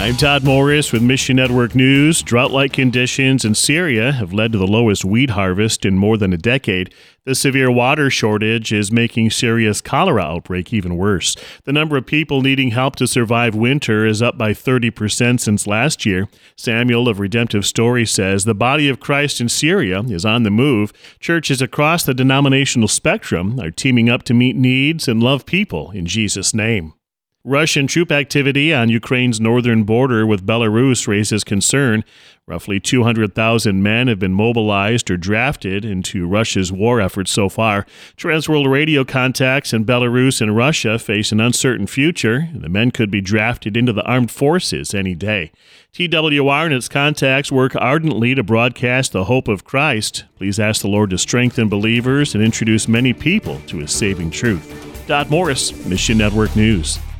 I'm Todd Morris with Mission Network News. Drought-like conditions in Syria have led to the lowest wheat harvest in more than a decade. The severe water shortage is making Syria's cholera outbreak even worse. The number of people needing help to survive winter is up by 30% since last year. Samuel of Redemptive Story says the body of Christ in Syria is on the move. Churches across the denominational spectrum are teaming up to meet needs and love people in Jesus' name. Russian troop activity on Ukraine's northern border with Belarus raises concern. Roughly 200,000 men have been mobilized or drafted into Russia's war efforts so far. Transworld Radio contacts in Belarus and Russia face an uncertain future. The men could be drafted into the armed forces any day. TWR and its contacts work ardently to broadcast the hope of Christ. Please ask the Lord to strengthen believers and introduce many people to His saving truth. Dot Morris, Mission Network News.